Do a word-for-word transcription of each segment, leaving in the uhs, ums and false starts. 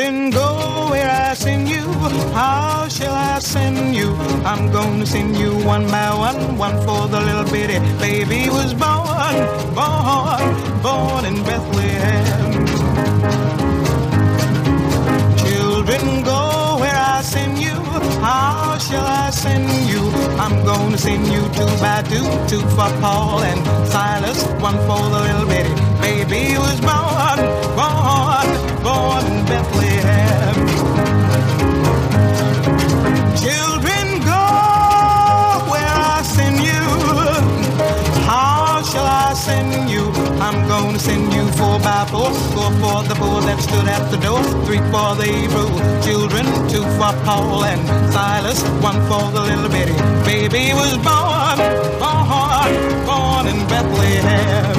Children, go where I send you. How shall I send you? I'm gonna send you one by one. One for the little bitty baby who was born, born, born in Bethlehem. Children, go where I send you. How shall I send you? I'm gonna send you two by two, two for Paul and Silas, one for the little bitty baby who was born, born, born in Bethlehem. Children, go where I send you. How shall I send you? I'm gonna send you four by four, four for the four that stood at the door, three for the Hebrew children, two for Paul and Silas, one for the little bitty baby was born, born, born in Bethlehem.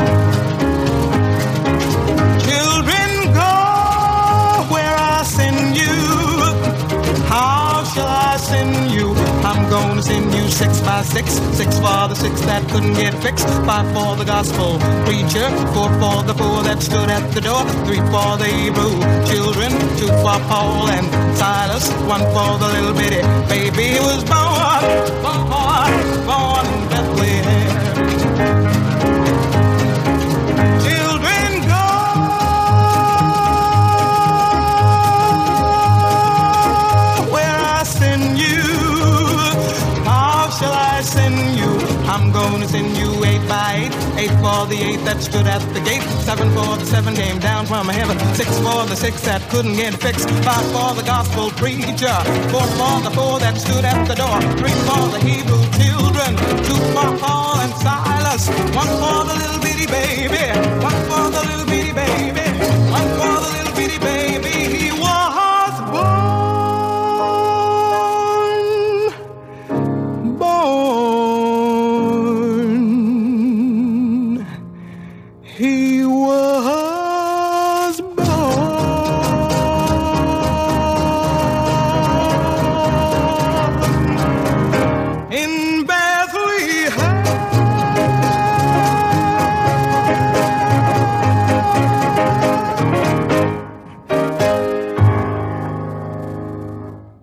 Children, go where I send you. How shall I send you? I'm gonna send you six by six, six for the six that couldn't get fixed, five for the gospel preacher, four for the four that stood at the door, three for the Hebrew children, two for Paul and Silas, one for the little bitty baby who was born, born, born in Bethlehem. Children, go where I send you. How shall I send you? I'm gonna send you eight by eight, eight for the eight that stood at the gate, seven for the seven came down from heaven, six for the six that couldn't get fixed, five for the gospel preacher, four for the four that stood at the door, three for the Hebrew children, two for Paul and Silas, one for the little bitty baby, one